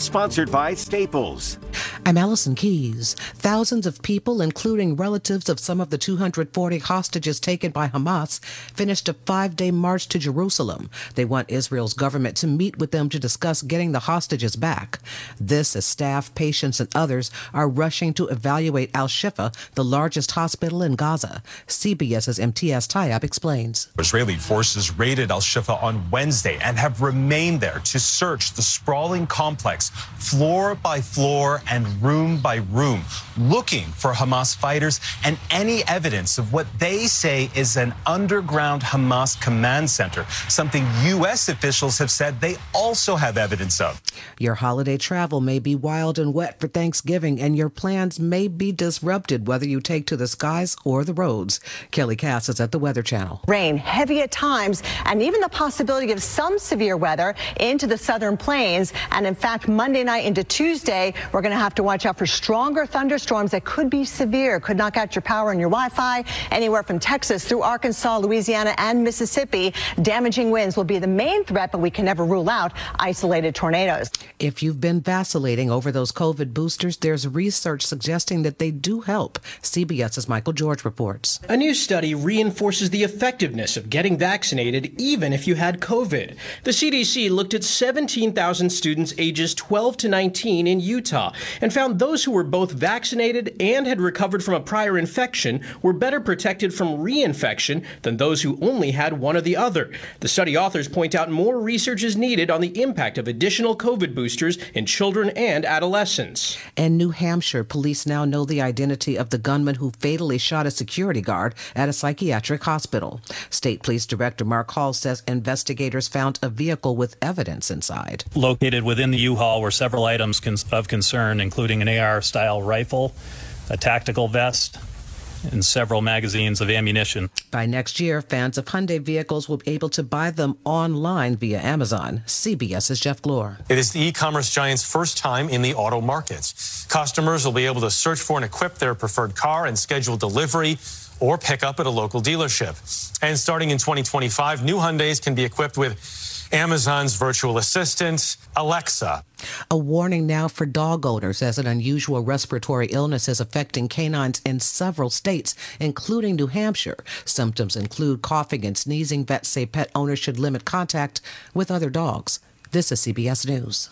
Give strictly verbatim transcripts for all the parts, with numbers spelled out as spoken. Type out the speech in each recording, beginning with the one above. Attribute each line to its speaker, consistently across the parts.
Speaker 1: Sponsored by Staples.
Speaker 2: I'm Allison Keys. Thousands of people, including relatives of some of the two hundred forty hostages taken by Hamas, finished a five-day march to Jerusalem. They want Israel's government to meet with them to discuss getting the hostages back. This as staff, patients, and others are rushing to evaluate Al-Shifa, the largest hospital in Gaza. CBS's Imtiaz Tayeb explains.
Speaker 3: Israeli forces raided Al-Shifa on Wednesday and have remained there to search the sprawling complex floor by floor and room by room, looking for Hamas fighters and any evidence of what they say is an underground Hamas command center, something U S officials have said they also have evidence of.
Speaker 2: Your holiday travel may be wild and wet for Thanksgiving, and your plans may be disrupted whether you take to the skies or the roads. Kelly Cass is at the Weather Channel.
Speaker 4: Rain, heavy at times, and even the possibility of some severe weather into the southern plains. And in fact, Monday night into Tuesday, we're going to have to watch out for stronger thunderstorms that could be severe, could knock out your power and your Wi-Fi anywhere from Texas through Arkansas, Louisiana, and Mississippi. Damaging winds will be the main threat, but we can never rule out isolated tornadoes.
Speaker 2: If you've been vacillating over those COVID boosters, there's research suggesting that they do help. CBS's Michael George reports.
Speaker 5: A new study reinforces the effectiveness of getting vaccinated even if you had COVID. The C D C looked at seventeen thousand students ages twelve to nineteen in Utah and found those who were both vaccinated and had recovered from a prior infection were better protected from reinfection than those who only had one or the other. The study authors point out more research is needed on the impact of additional COVID boosters in children and adolescents.
Speaker 2: In New Hampshire, police now know the identity of the gunman who fatally shot a security guard at a psychiatric hospital. State Police Director Mark Hall says investigators found a vehicle with evidence inside.
Speaker 6: Located within the U-Haul were several items of concern, including an A R-style rifle, a tactical vest, and several magazines of ammunition.
Speaker 2: By next year, fans of Hyundai vehicles will be able to buy them online via Amazon. CBS's Jeff Glor.
Speaker 7: It is the e-commerce giant's first time in the auto markets. Customers will be able to search for and equip their preferred car and schedule delivery or pick up at a local dealership. And starting in twenty twenty-five, new Hyundais can be equipped with Amazon's virtual assistant, Alexa.
Speaker 2: A warning now for dog owners as an unusual respiratory illness is affecting canines in several states, including New Hampshire. Symptoms include coughing and sneezing. Vets say pet owners should limit contact with other dogs. This is C B S News.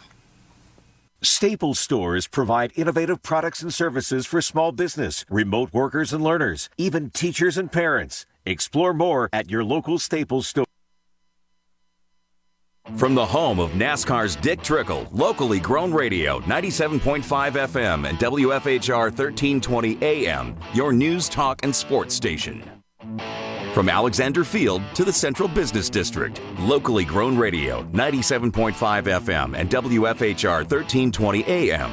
Speaker 1: Staples stores provide innovative products and services for small business, remote workers and learners, even teachers and parents. Explore more at your local Staples store.
Speaker 8: From the home of NASCAR's Dick Trickle, locally grown radio, ninety-seven point five F M and W F H R thirteen twenty A M, your news, talk, and sports station. From Alexander Field to the Central Business District, locally grown radio, ninety-seven point five F M and W F H R thirteen twenty A M.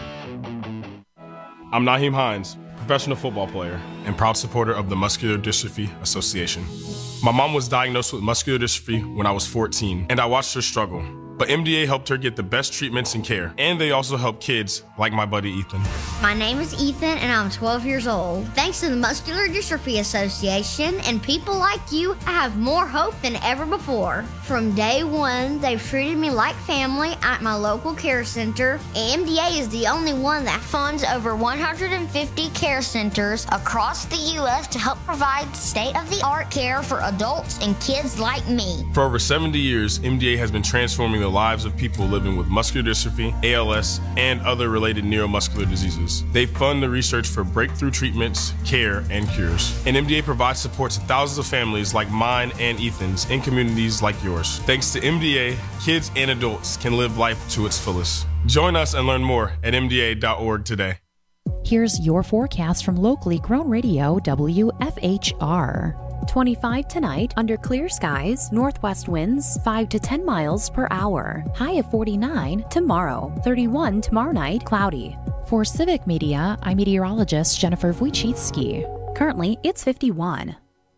Speaker 9: I'm Naheem Hines, professional football player and proud supporter of the Muscular Dystrophy Association. My mom was diagnosed with muscular dystrophy when I was fourteen, and I watched her struggle. But M D A helped her get the best treatments and care, and they also help kids like my buddy Ethan.
Speaker 10: My name is Ethan, and I'm twelve years old. Thanks to the Muscular Dystrophy Association and people like you, I have more hope than ever before. From day one, they've treated me like family at my local care center. M D A is the only one that funds over one hundred fifty care centers across the U S to help provide state-of-the-art care for adults and kids like me.
Speaker 9: For over seventy years, M D A has been transforming the lives of people living with muscular dystrophy, A L S, and other related neuromuscular diseases. They fund the research for breakthrough treatments, care, and cures. And M D A provides support to thousands of families like mine and Ethan's in communities like yours. Thanks to M D A, kids and adults can live life to its fullest. Join us and learn more at M D A dot org today.
Speaker 11: Here's your forecast from locally grown radio W F H R. twenty-five tonight, under clear skies, northwest winds five to ten miles per hour. High of forty-nine tomorrow, thirty-one tomorrow night, cloudy. For Civic Media, I'm meteorologist Jennifer Wojcicki. Currently, it's fifty-one.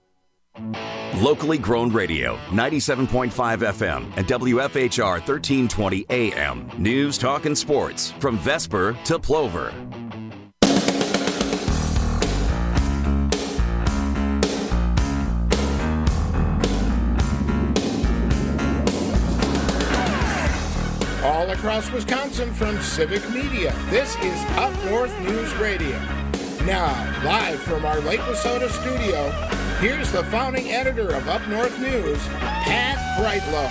Speaker 8: Locally grown radio, ninety-seven point five F M and W F H R thirteen twenty A M. News, talk, and sports from Vesper to Plover.
Speaker 12: All across Wisconsin from Civic Media. This is Up North News Radio. Now, live from our Lake Wissota studio, here's the founding editor of Up North News, Pat Brightlow.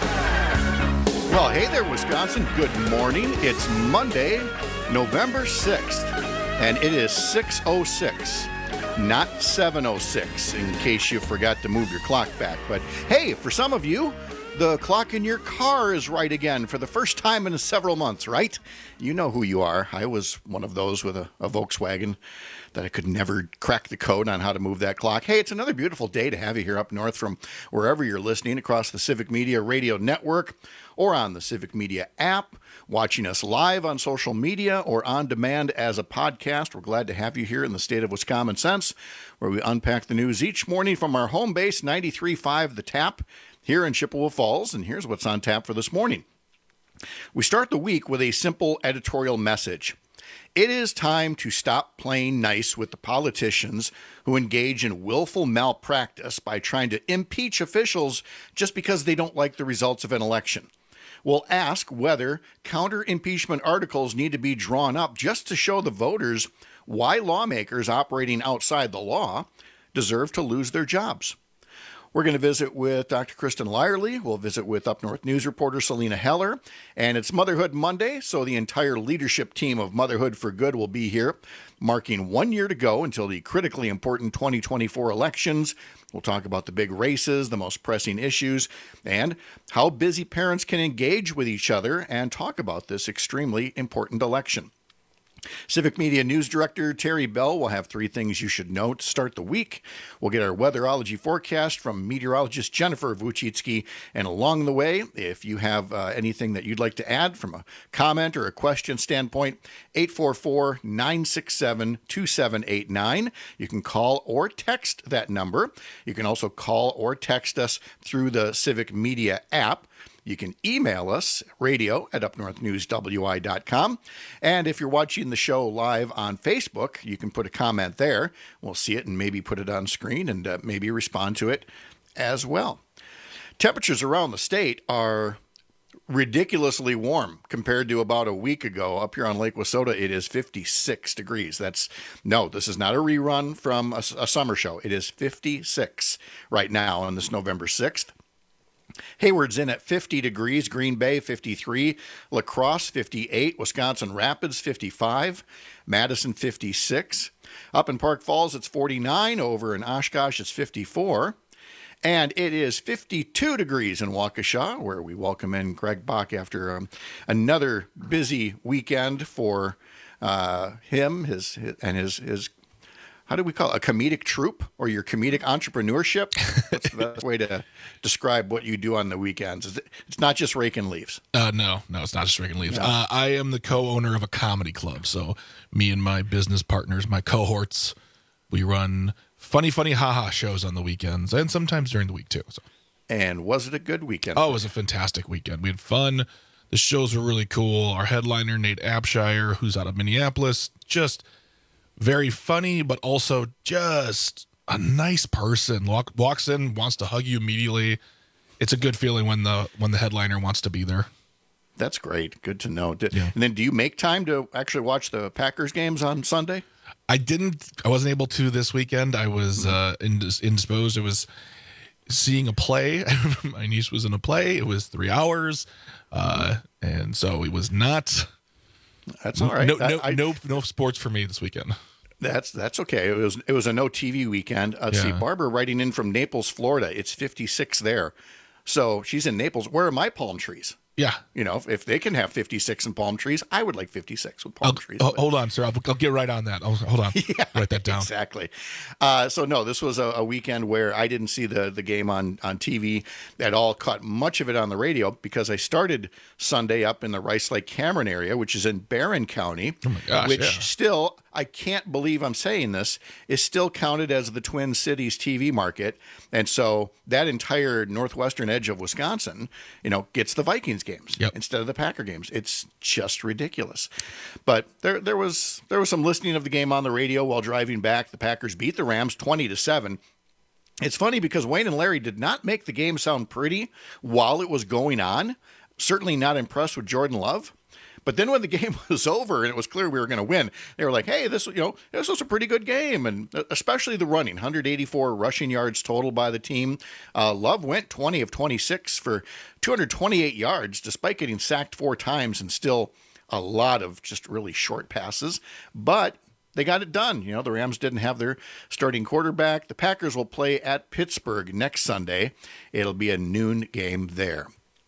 Speaker 13: Well, hey there, Wisconsin. Good morning. It's Monday, November sixth, and it is six oh six. Not seven oh six, in case you forgot to move your clock back. But hey, for some of you, the clock in your car is right again for the first time in several months, right? You know who you are. I was one of those with a, a Volkswagen that I could never crack the code on how to move that clock. Hey, it's another beautiful day to have you here up north from wherever you're listening across the Civic Media Radio Network or on the Civic Media app, watching us live on social media or on demand as a podcast. We're glad to have you here in the state of Wisconsin Sense, where we unpack the news each morning from our home base, ninety-three point five The Tap, here in Chippewa Falls. And here's what's on tap for this morning. We start the week with a simple editorial message. It is time to stop playing nice with the politicians who engage in willful malpractice by trying to impeach officials just because they don't like the results of an election. We'll ask whether counter-impeachment articles need to be drawn up just to show the voters why lawmakers operating outside the law deserve to lose their jobs. We're going to visit with Doctor Kristen Lyerly. We'll visit with Up North News reporter Selena Heller. And it's Motherhood Monday, so the entire leadership team of Motherhood for Good will be here, marking one year to go until the critically important twenty twenty-four elections. We'll talk about the big races, the most pressing issues, and how busy parents can engage with each other and talk about this extremely important election. Civic Media News Director Terry Bell will have three things you should know to start the week. We'll get our weatherology forecast from meteorologist Jennifer Vuchitsky. And along the way, if you have uh, anything that you'd like to add from a comment or a question standpoint, eight four four, nine six seven, two seven eight nine. You can call or text that number. You can also call or text us through the Civic Media app. You can email us, radio at up north news w i dot com. And if you're watching the show live on Facebook, you can put a comment there. We'll see it and maybe put it on screen and uh, maybe respond to it as well. Temperatures around the state are ridiculously warm compared to about a week ago. Up here on Lake Wissota, it is fifty-six degrees. That's no, this is not a rerun from a, a summer show. It is fifty-six right now on this November sixth. Hayward's in at fifty degrees, Green Bay fifty-three, La Crosse fifty-eight, Wisconsin Rapids fifty-five, Madison fifty-six. Up in Park Falls, it's forty-nine. Over in Oshkosh, it's fifty-four. And it is fifty-two degrees in Waukesha, where we welcome in Greg Bach after um, another busy weekend for uh, him, his, his and his his. How do we call it? A comedic troupe or your comedic entrepreneurship? What's the best way to describe what you do on the weekends? It's not just raking leaves.
Speaker 14: Uh, no, no, it's not just raking leaves.
Speaker 13: No.
Speaker 14: Uh, I am the co-owner of a comedy club. So me and my business partners, my cohorts, we run funny, funny ha-ha shows on the weekends and sometimes during the week too. So.
Speaker 13: And was it a good weekend?
Speaker 14: Oh, it was a fantastic weekend. We had fun. The shows were really cool. Our headliner, Nate Abshire, who's out of Minneapolis, just very funny, but also just a nice person. Walk, walks in, wants to hug you immediately. It's a good feeling when the when the headliner wants to be there.
Speaker 13: That's great. Good to know. Did,
Speaker 14: yeah.
Speaker 13: And then do you make time to actually watch the Packers games on Sunday?
Speaker 14: I didn't. I wasn't able to this weekend. I was uh, indisposed. I was seeing a play. My niece was in a play. It was three hours. Uh, and so it was not...
Speaker 13: That's all right.
Speaker 14: No, no,
Speaker 13: I,
Speaker 14: no, no sports for me this weekend.
Speaker 13: That's that's okay. It was it was a no T V weekend. Uh,
Speaker 14: Yeah.
Speaker 13: See, Barbara writing in from Naples, Florida. It's fifty-six there, so she's in Naples. Where are my palm trees?
Speaker 14: Yeah.
Speaker 13: You know, if, if they can have fifty-six in palm trees, I would like fifty-six with palm
Speaker 14: I'll,
Speaker 13: trees.
Speaker 14: oh, hold on, sir. I'll, I'll get right on that. I'll, hold on.
Speaker 13: Yeah,
Speaker 14: Write that down.
Speaker 13: Exactly. Uh, so, no, this was a, a weekend where I didn't see the, the game on, on T V at all, caught much of it on the radio because I started Sunday up in the Rice Lake Cameron area, which is in Barron County,
Speaker 14: Oh, my gosh,
Speaker 13: which
Speaker 14: yeah.
Speaker 13: still, I can't believe I'm saying this, is still counted as the Twin Cities T V market. And so that entire northwestern edge of Wisconsin, you know, gets the Vikings games
Speaker 14: Yep.
Speaker 13: instead of the Packer games. It's just ridiculous. But there there was there was some listening of the game on the radio while driving back. The Packers beat the Rams twenty to seven. It's funny because Wayne and Larry did not make the game sound pretty while it was going on. Certainly not impressed with Jordan Love. But then when the game was over and it was clear we were going to win, they were like, hey, this, you know, this was a pretty good game. And especially the running, one hundred eighty-four rushing yards total by the team. Uh, Love went twenty of twenty-six for two hundred twenty-eight yards, despite getting sacked four times and still a lot of just really short passes. But they got it done. You know, the Rams didn't have their starting quarterback. The Packers will play at Pittsburgh next Sunday. It'll be a noon game there.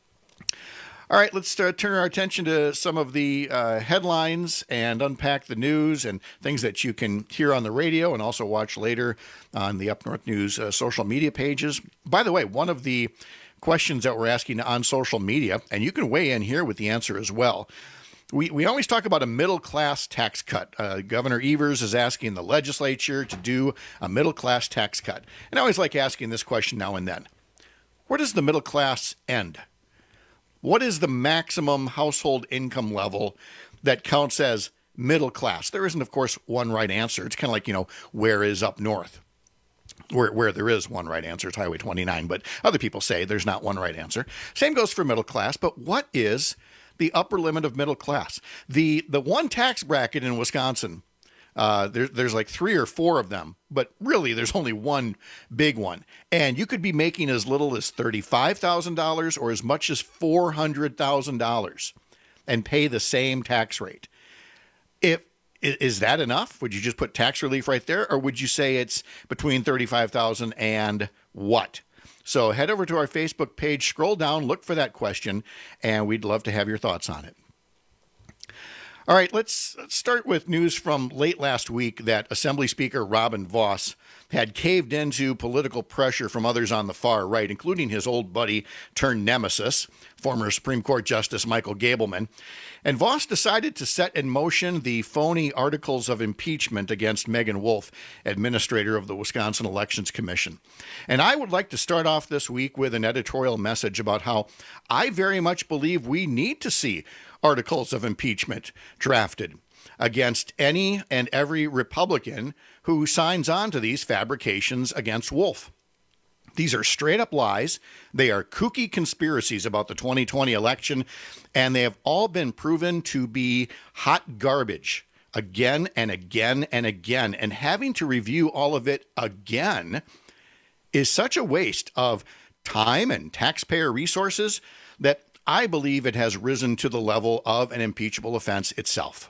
Speaker 13: All right, let's uh, turn our attention to some of the uh, headlines and unpack the news and things that you can hear on the radio and also watch later on the Up North News uh, social media pages. By the way, one of the questions that we're asking on social media, and you can weigh in here with the answer as well. We we always talk about a middle-class tax cut. Uh, Governor Evers is asking the legislature to do a middle-class tax cut. And I always like asking this question now and then. Where does the middle class end? What is the maximum household income level that counts as middle class? There isn't, of course, one right answer. It's kind of like, you know, where is up north? Where, where there is one right answer, it's Highway twenty-nine, but other people say there's not one right answer. Same goes for middle class, but what is the upper limit of middle class? The the one tax bracket in Wisconsin, uh, there, there's like three or four of them, but really there's only one big one. And you could be making as little as thirty-five thousand dollars or as much as four hundred thousand dollars and pay the same tax rate. If Is that enough? Would you just put tax relief right there? Or would you say it's between thirty-five thousand dollars and what? So head over to our Facebook page, scroll down, look for that question, and we'd love to have your thoughts on it. All right, let's, let's start with news from late last week that Assembly Speaker Robin Vos had caved into political pressure from others on the far right, including his old buddy turned nemesis, former Supreme Court Justice Michael Gableman. And Vos decided to set in motion the phony articles of impeachment against Megan Wolf, administrator of the Wisconsin Elections Commission. And I would like to start off this week with an editorial message about how I very much believe we need to see articles of impeachment drafted against any and every Republican who signs on to these fabrications against Wolf. These are straight up lies. They are kooky conspiracies about the twenty twenty election, and they have all been proven to be hot garbage again and again and again. And having to review all of it again is such a waste of time and taxpayer resources that I believe it has risen to the level of an impeachable offense itself.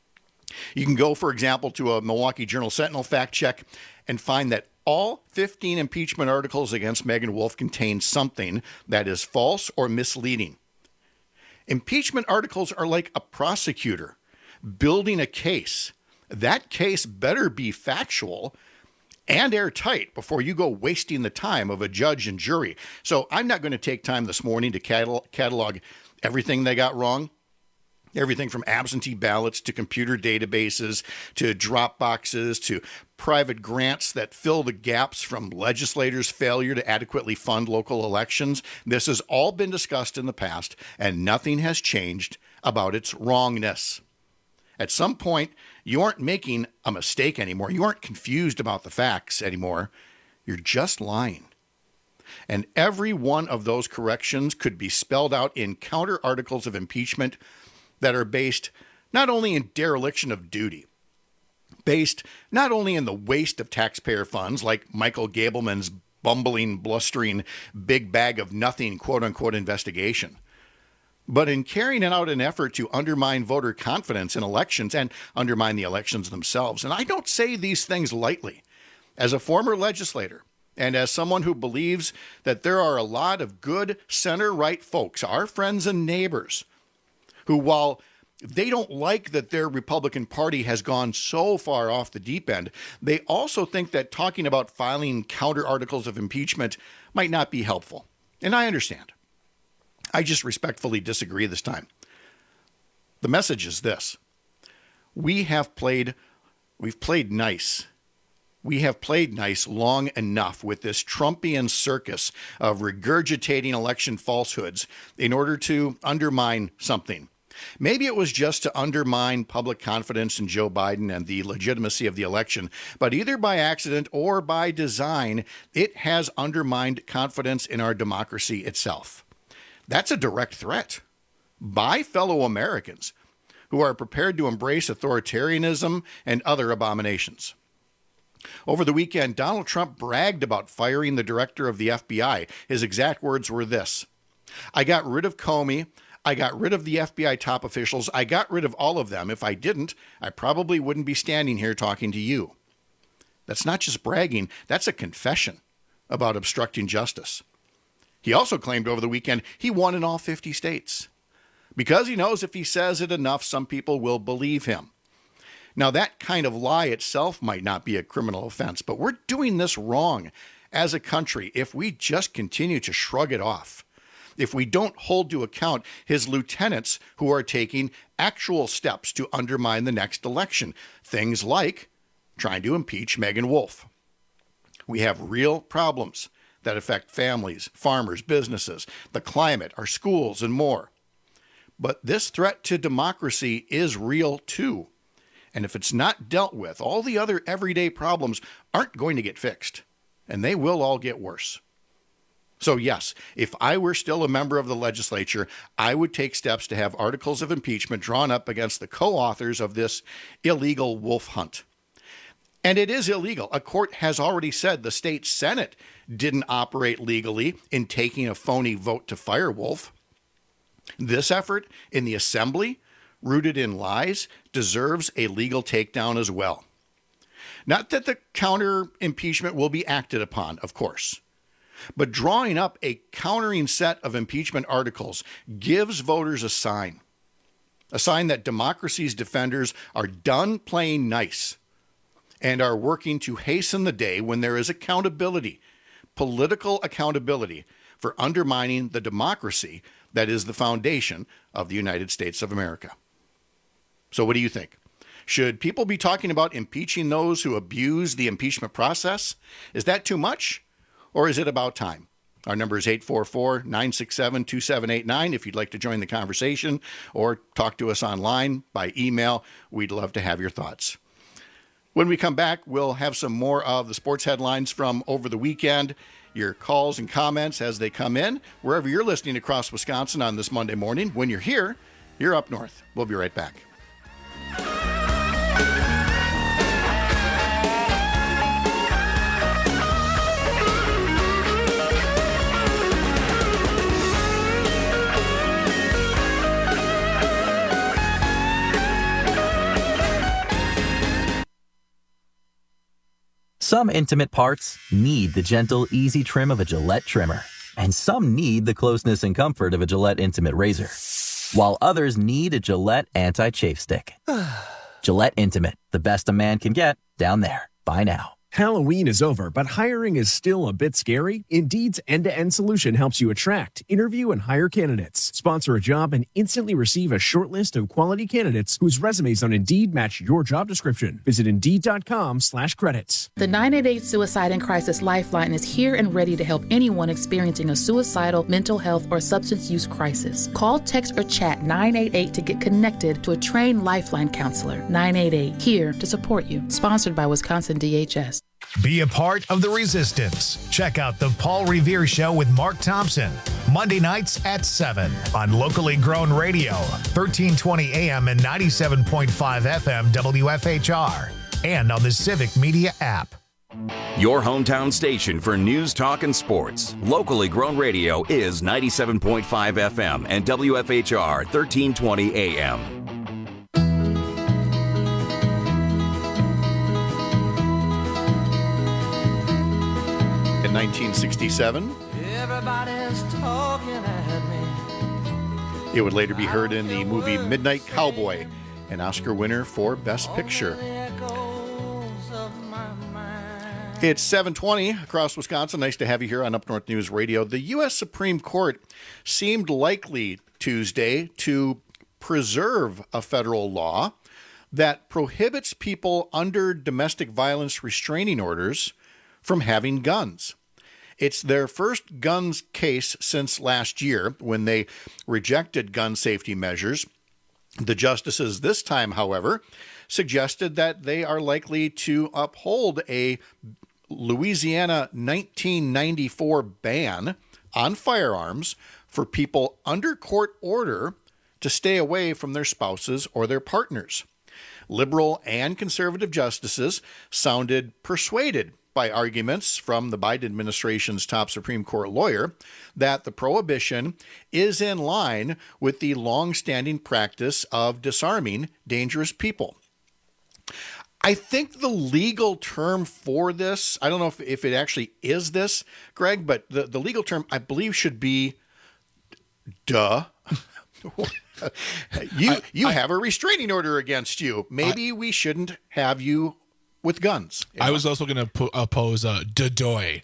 Speaker 13: You can go, for example, to a Milwaukee Journal Sentinel fact check and find that all fifteen impeachment articles against Megan Wolf contain something that is false or misleading. Impeachment articles are like a prosecutor building a case. That case better be factual and airtight before you go wasting the time of a judge and jury. So I'm not going to take time this morning to catalog, catalog everything they got wrong. Everything from absentee ballots to computer databases to drop boxes to private grants that fill the gaps from legislators' failure to adequately fund local elections. This has all been discussed in the past, and nothing has changed about its wrongness. At some point, you aren't making a mistake anymore. You aren't confused about the facts anymore. You're just lying. And every one of those corrections could be spelled out in counter articles of impeachment that are based not only in dereliction of duty, based not only in the waste of taxpayer funds, like Michael Gableman's bumbling, blustering, big bag of nothing, quote-unquote, investigation, but in carrying out an effort to undermine voter confidence in elections and undermine the elections themselves. And I don't say these things lightly. As a former legislator, and as someone who believes that there are a lot of good center-right folks, our friends and neighbors, who, while they don't like that their Republican Party has gone so far off the deep end, they also think that talking about filing counter articles of impeachment might not be helpful. And I understand. I just respectfully disagree this time. The message is this. We have played, we've played nice. We have played nice long enough with this Trumpian circus of regurgitating election falsehoods in order to undermine something. Maybe it was just to undermine public confidence in Joe Biden and the legitimacy of the election, but either by accident or by design, it has undermined confidence in our democracy itself. That's a direct threat by fellow Americans who are prepared to embrace authoritarianism and other abominations. Over the weekend, Donald Trump bragged about firing the director of the F B I. His exact words were this: "I got rid of Comey. I got rid of the F B I top officials. I got rid of all of them. If I didn't, I probably wouldn't be standing here talking to you." That's not just bragging, that's a confession about obstructing justice. He also claimed over the weekend he won in all fifty states, because he knows if he says it enough, some people will believe him. Now, that kind of lie itself might not be a criminal offense, but we're doing this wrong as a country if we just continue to shrug it off, if we don't hold to account his lieutenants who are taking actual steps to undermine the next election, things like trying to impeach Megan Wolf. We have real problems that affect families, farmers, businesses, the climate, our schools, and more. But this threat to democracy is real too. And if it's not dealt with, all the other everyday problems aren't going to get fixed, and they will all get worse. So yes, if I were still a member of the legislature, I would take steps to have articles of impeachment drawn up against the co-authors of this illegal wolf hunt. And it is illegal. A court has already said the state Senate didn't operate legally in taking a phony vote to fire Wolf. This effort in the Assembly, rooted in lies, deserves a legal takedown as well. Not that the counter impeachment will be acted upon, of course, but drawing up a countering set of impeachment articles gives voters a sign, a sign that democracy's defenders are done playing nice and are working to hasten the day when there is accountability, political accountability, for undermining the democracy that is the foundation of the United States of America. So what do you think? Should people be talking about impeaching those who abuse the impeachment process? Is that too much, or is it about time? Our number is eight four four, nine six seven, two seven eight nine if you'd like to join the conversation or talk to us online by email. We'd love to have your thoughts. When we come back, we'll have some more of the sports headlines from over the weekend, your calls and comments as they come in, wherever you're listening across Wisconsin on this Monday morning. When you're here, you're up north. We'll be right back.
Speaker 15: Some intimate parts need the gentle, easy trim of a Gillette trimmer, and some need the closeness and comfort of a Gillette Intimate razor, while others need a Gillette Anti-Chafe Stick. Gillette Intimate, the best a man can get, down there. Buy now.
Speaker 16: Halloween is over, but hiring is still a bit scary. Indeed's end-to-end solution helps you attract, interview, and hire candidates. Sponsor a job and instantly receive a short list of quality candidates whose resumes on Indeed match your job description. Visit Indeed.com slash credits.
Speaker 17: The nine eight eight Suicide and Crisis Lifeline is here and ready to help anyone experiencing a suicidal, mental health, or substance use crisis. Call, text, or chat nine eight eight to get connected to a trained Lifeline counselor. nine eight eight, here to support you. Sponsored by Wisconsin D H S.
Speaker 18: Be a part of the resistance. Check out The Paul Revere Show with Mark Thompson, Monday nights at seven on locally grown radio, thirteen twenty A M and ninety-seven point five F M W F H R, and on the Civic Media app.
Speaker 8: Your hometown station for news, talk, and sports. Locally grown radio is ninety-seven point five F M and W F H R thirteen twenty A M.
Speaker 13: In nineteen sixty-seven,
Speaker 19: Everybody's talking at me.
Speaker 13: it would later be heard in the movie Midnight Cowboy, an Oscar winner for Best Picture. It's seven twenty across Wisconsin. Nice to have you here on Up North News Radio. The U S Supreme Court seemed likely Tuesday to preserve a federal law that prohibits people under domestic violence restraining orders from having guns. It's their first guns case since last year when they rejected gun safety measures. The justices this time, however, suggested that they are likely to uphold a Louisiana nineteen ninety-four ban on firearms for people under court order to stay away from their spouses or their partners. Liberal and conservative justices sounded persuaded by arguments from the Biden administration's top Supreme Court lawyer that the prohibition is in line with the long-standing practice of disarming dangerous people. I think the legal term for this, I don't know if, if it actually is this, Greg, but the, the legal term, I believe, should be duh. you
Speaker 14: I,
Speaker 13: you
Speaker 14: I,
Speaker 13: have a restraining order against you. Maybe I, we shouldn't have you with guns.
Speaker 14: I know? was also going to po- oppose uh, Dodoy.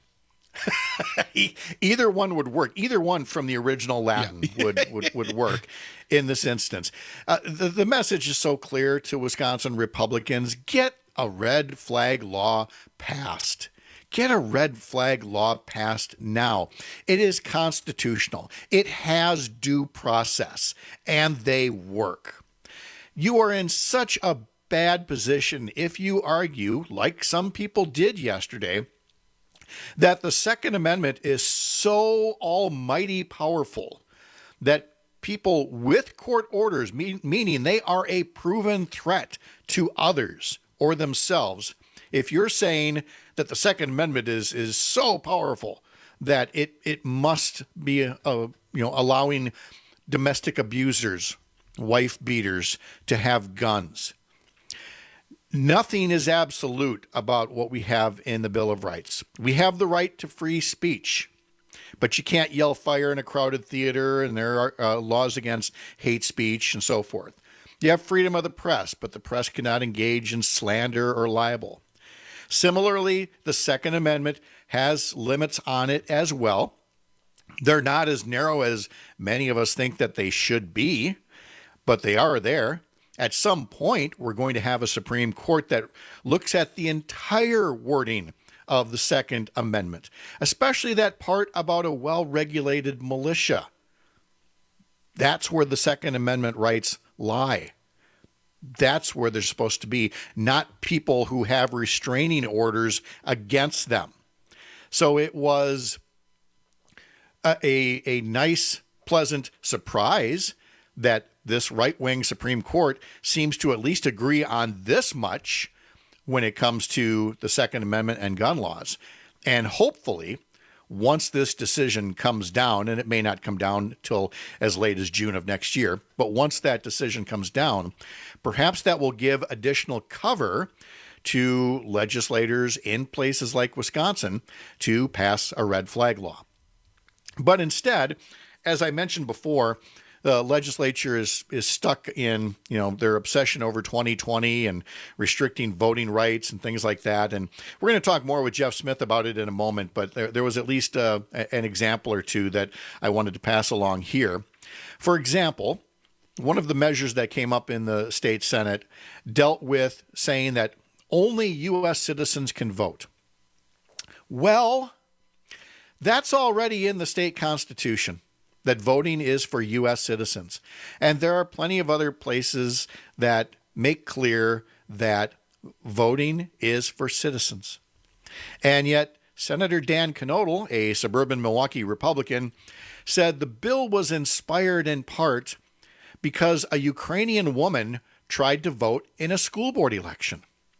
Speaker 13: Either one would work. Either one from the original Latin yeah. would, would, would work in this instance. Uh, the, the message is so clear to Wisconsin Republicans. Get a red flag law passed. Get a red flag law passed now. It is constitutional. It has due process, and they work. You are in such a bad position if you argue, like some people did yesterday, that the Second Amendment is so almighty powerful that people with court orders, mean, meaning they are a proven threat to others or themselves, if you're saying that the Second Amendment is is so powerful that it it must be a, a, you know allowing domestic abusers, wife beaters, to have guns. Nothing is absolute about what we have in the Bill of Rights. We have the right to free speech, but you can't yell fire in a crowded theater, and there are uh, laws against hate speech and so forth. You have freedom of the press, but the press cannot engage in slander or libel. Similarly, the Second Amendment has limits on it as well. They're not as narrow as many of us think that they should be, but they are there. At some point, we're going to have a Supreme Court that looks at the entire wording of the Second Amendment, especially that part about a well-regulated militia. That's where the Second Amendment rights lie. That's where they're supposed to be, not people who have restraining orders against them. So it was a, a, a nice, pleasant surprise that this right-wing Supreme Court seems to at least agree on this much when it comes to the Second Amendment and gun laws. And hopefully, once this decision comes down, and it may not come down till as late as June of next year, but once that decision comes down, perhaps that will give additional cover to legislators in places like Wisconsin to pass a red flag law. But instead, as I mentioned before, the legislature is is stuck in, you know, their obsession over twenty twenty and restricting voting rights and things like that. And we're going to talk more with Jeff Smith about it in a moment, but there, there was at least uh, an example or two that I wanted to pass along here. For example, one of the measures that came up in the state Senate dealt with saying that only U S citizens can vote. Well, that's already in the state constitution, that voting is for U S citizens. And there are plenty of other places that make clear that voting is for citizens. And yet, Senator Dan Knodl, a suburban Milwaukee Republican, said the bill was inspired in part because a Ukrainian woman tried to vote in a school board election.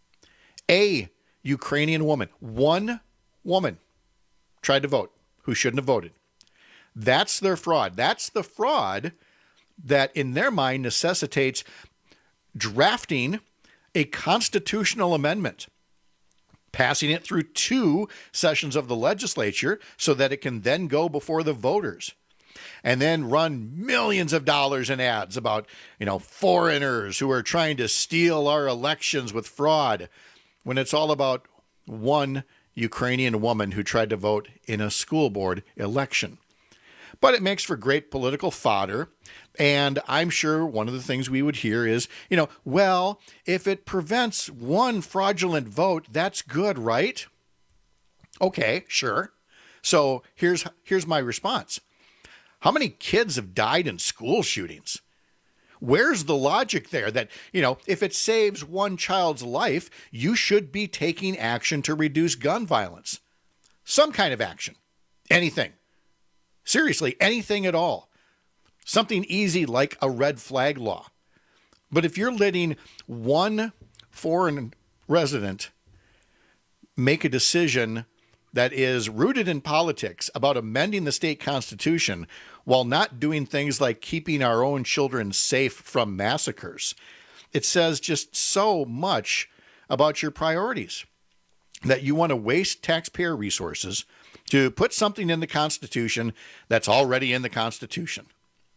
Speaker 13: A Ukrainian woman, one woman, tried to vote who shouldn't have voted. That's their fraud. That's the fraud that, in their mind, necessitates drafting a constitutional amendment, passing it through two sessions of the legislature so that it can then go before the voters, and then run millions of dollars in ads about, you know, foreigners who are trying to steal our elections with fraud, when it's all about one Ukrainian woman who tried to vote in a school board election. But it makes for great political fodder. And I'm sure one of the things we would hear is, you know, well, if it prevents one fraudulent vote, that's good, right? Okay, sure. So here's here's my response. How many kids have died in school shootings? Where's the logic there that, you know, if it saves one child's life, you should be taking action to reduce gun violence? Some kind of action. Anything. Seriously, anything at all. Something easy like a red flag law. But if you're letting one foreign resident make a decision that is rooted in politics about amending the state constitution while not doing things like keeping our own children safe from massacres, it says just so much about your priorities, that you want to waste taxpayer resources to put something in the Constitution that's already in the Constitution.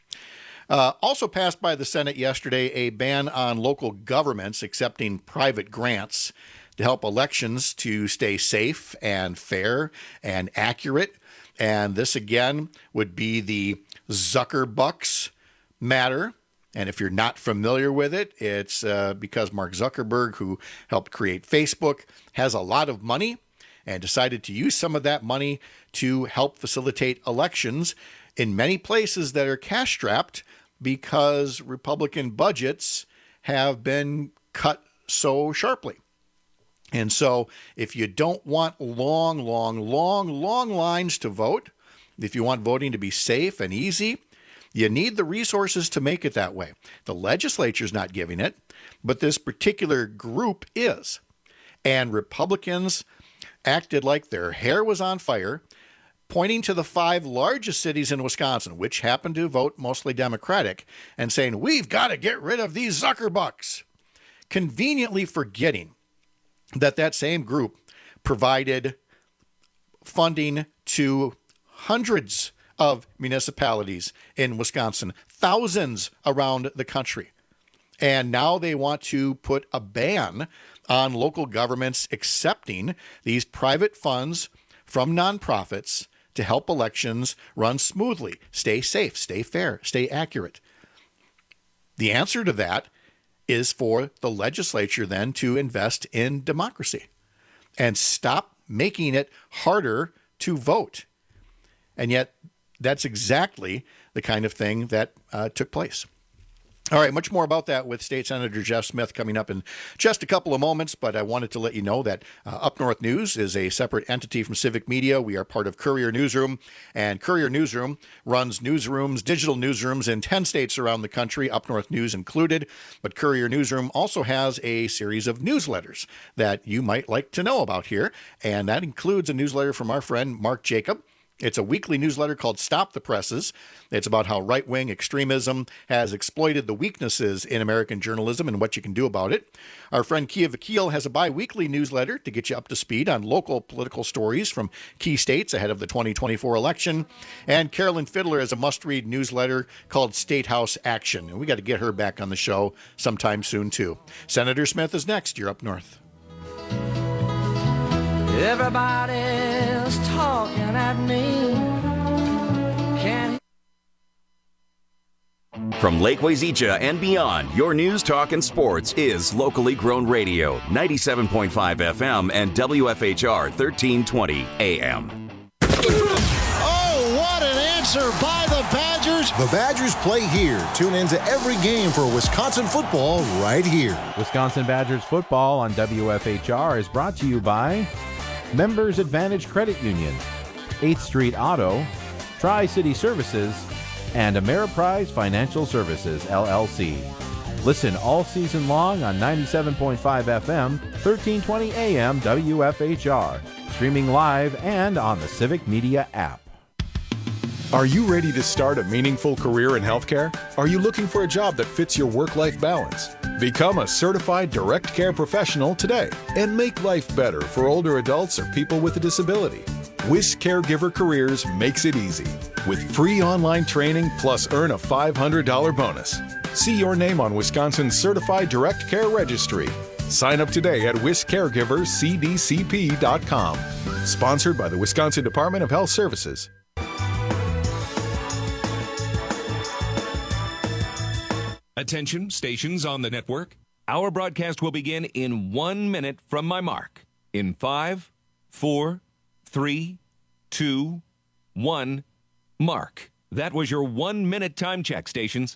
Speaker 13: Uh, also passed by the Senate yesterday, a ban on local governments accepting private grants to help elections to stay safe and fair and accurate. And this, again, would be the Zuckerbucks matter. And if you're not familiar with it, it's uh, because Mark Zuckerberg, who helped create Facebook, has a lot of money and decided to use some of that money to help facilitate elections in many places that are cash-strapped because Republican budgets have been cut so sharply. And so if you don't want long, long, long, long lines to vote, if you want voting to be safe and easy, you need the resources to make it that way. The legislature's not giving it, but this particular group is. And Republicans acted like their hair was on fire, pointing to the five largest cities in Wisconsin, which happen to vote mostly Democratic, and saying, we've got to get rid of these Zuckerbucks, conveniently forgetting that that same group provided funding to hundreds of municipalities in Wisconsin, thousands around the country. And now they want to put a ban on local governments accepting these private funds from nonprofits to help elections run smoothly, stay safe, stay fair, stay accurate. The answer to that is for the legislature then to invest in democracy and stop making it harder to vote. And yet that's exactly the kind of thing that uh, took place. All right, much more about that with State Senator Jeff Smith coming up in just a couple of moments, but I wanted to let you know that uh, Up North News is a separate entity from Civic Media. We are part of Courier Newsroom, and Courier Newsroom runs newsrooms, digital newsrooms in ten states around the country, Up North News included. But Courier Newsroom also has a series of newsletters that you might like to know about here, and that includes a newsletter from our friend Mark Jacob. It's a weekly newsletter called Stop the Presses. It's about how right-wing extremism has exploited the weaknesses in American journalism and what you can do about it. Our friend Kia Vakil has a bi-weekly newsletter to get you up to speed on local political stories from key states ahead of the twenty twenty-four election. And Carolyn Fiddler has a must-read newsletter called State House Action. And we got to get her back on the show sometime soon, too. Senator Smith is next. You're Up North.
Speaker 19: Everybody's talking at me. Can't...
Speaker 8: From Lake Wazeecha and beyond, your news, talk, and sports is locally grown radio, ninety-seven point five F M and W F H R thirteen twenty A M.
Speaker 20: Oh, what an answer by the Badgers. The Badgers play here. Tune in to every game for Wisconsin football right here.
Speaker 21: Wisconsin Badgers football on W F H R is brought to you by Members Advantage Credit Union, eighth Street Auto, Tri-City Services, and Ameriprise Financial Services, L L C. Listen all season long on ninety-seven point five F M, thirteen twenty A M W F H R, streaming live and on the Civic Media app.
Speaker 22: Are you ready to start a meaningful career in healthcare? Are you looking for a job that fits your work-life balance? Become a certified direct care professional today and make life better for older adults or people with a disability. Wisc Caregiver Careers makes it easy with free online training plus earn a five hundred dollars bonus. See your name on Wisconsin's Certified Direct Care Registry. Sign up today at wisc caregiver c d c p dot com. Sponsored by the Wisconsin Department of Health Services.
Speaker 23: Attention, stations on the network. Our broadcast will begin in one minute from my mark. In five, four, three, two, one, mark. That was your one-minute time check, stations.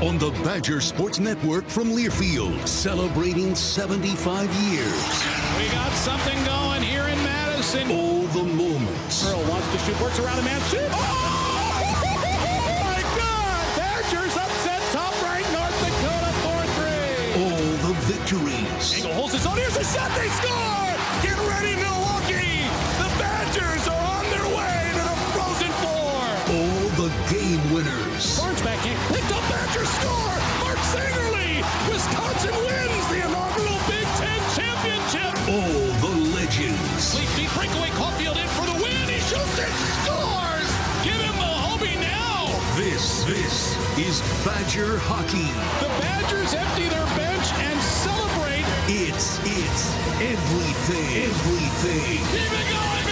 Speaker 3: on the Badger Sports Network from Learfield, celebrating seventy-five years.
Speaker 4: We got something going here in Madison.
Speaker 3: All the moments.
Speaker 4: Earl wants to shoot, works around a man, shoot. Oh! My God! Badgers upset top-ranked North Dakota four three.
Speaker 3: All the victories.
Speaker 4: Engel holds his own. Here's a shot. They score! Get ready, Milwaukee! The Badgers are on their way to the Frozen Four.
Speaker 3: All the game winners.
Speaker 4: Barnes back in. Picked up Badgers score! Mark Sangerly! Wisconsin wins the inaugural Big Ten championship!
Speaker 3: All the legends.
Speaker 4: Leaf deep breakaway. Caulfield in for the win. He shoots it. Scores! Give him the Hobie now!
Speaker 3: This, this is Badger hockey.
Speaker 4: The Badgers empty their bench and celebrate.
Speaker 3: It's, it's everything. Everything.
Speaker 4: Keep it going,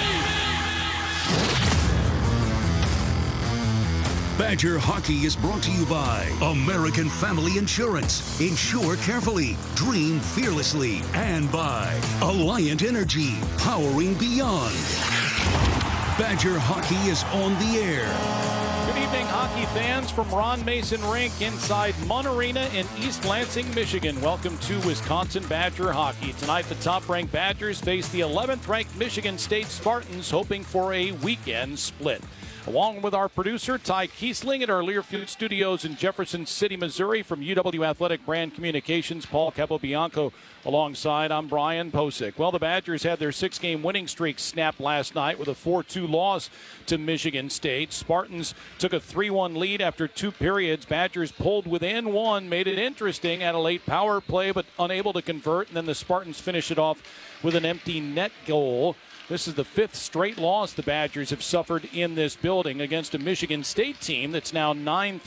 Speaker 4: baby!
Speaker 3: Badger hockey is brought to you by American Family Insurance. Insure carefully, dream fearlessly, and by Alliant Energy, powering beyond. Badger hockey is on the air.
Speaker 4: Good evening, hockey fans, from Ron Mason Rink inside Munn Arena in East Lansing, Michigan. Welcome to Wisconsin Badger hockey. Tonight, the top-ranked Badgers face the eleventh-ranked Michigan State Spartans, hoping for a weekend split. Along with our producer, Ty Kiesling, at our Learfield studios in Jefferson City, Missouri. From U W Athletic Brand Communications, Paul Capobianco alongside. I'm Brian Posick. Well, the Badgers had their six-game winning streak snapped last night with a four two loss to Michigan State. Spartans took a three one lead after two periods. Badgers pulled within one, made it interesting at a late power play, but unable to convert. And then the Spartans finished it off with an empty net goal. This is the fifth straight loss the Badgers have suffered in this building against a Michigan State team that's now nine